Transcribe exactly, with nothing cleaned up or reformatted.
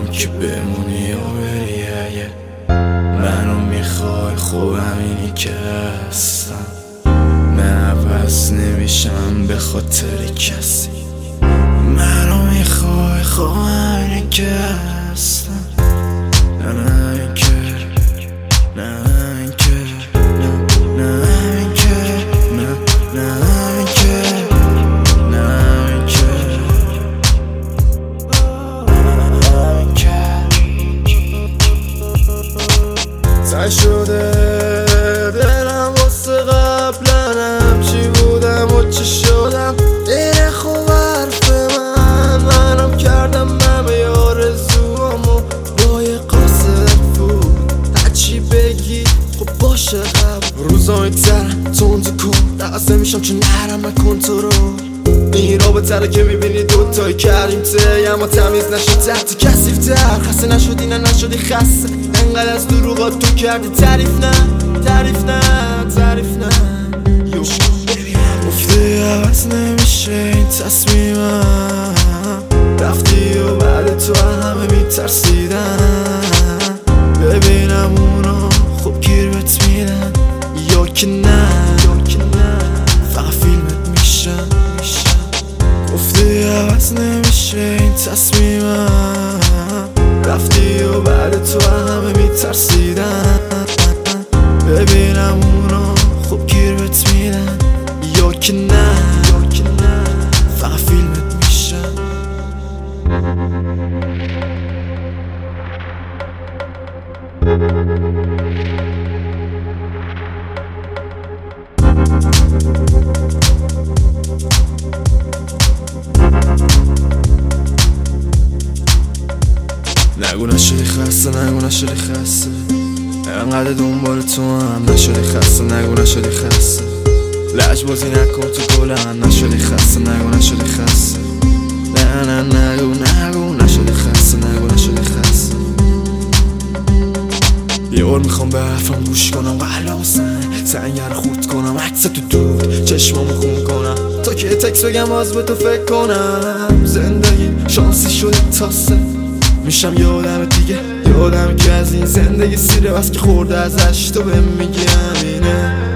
نمیدونم که بمونی یا بری. اگه منو میخوای خوب همینی که هستم، من عوض نمیشم به خاطر کسی. منو میخوای خوب همینی که هستم، نه نه اینکه نه اینکه نه نه اینکه نه نه اینکه نه اینکه سعی شده دلم واسه قبلنم چی بودم و چی شدم. این خوب حرف من منم کردم همه آرزوامو با یه قاصد بود. هرچی بگی خب باشه قبل روزا میگذرن تند کن دقصه میشم چون نرم نکن تو رو. این رابطه رو که میبینی دوتایی کردیم ته اما تمیز نشد تحت کسیف تر. خسته نشدی نه نشدی خسته انقدر از دروغات تو کردی تعریف نه تعریف نه تعریف نه. گفتی عوض نمیشه این تصمیمم، رفتی و بعد تو همه میترسیدن ببینم اونا خوب گیر بهت میدن یا که نه فقط فیلمت میشن. گفتی عوض نمیشه این تصمیمم، رفتی و بعد تو همه میترسیدن ببینم اونا خوب گیر بهت میدن یا که نه فقط فیلمت میشن. نگو نشدی خسته نگو نشدی خسته انقدر دنبال تو هم نشدی خسته نگو نشدی خسته لج بازی نکن تو گلن نشدی خسته نگو نشدی خسته نه نه نگو نگو نشدی خسته نگو نشدی خسته. یه بار میخوام به حرفم گوش کنم قلبم سنه سنگر خورد کنم عکس تو دود چشمامو خون کنم تا که تکس بگم باز به تو فکر کنم. زندگی شانسی شده تاسه میشم یادم دیگه یادم که از این زندگی سیره بس که خورده ازش تو بهم میگی همینه.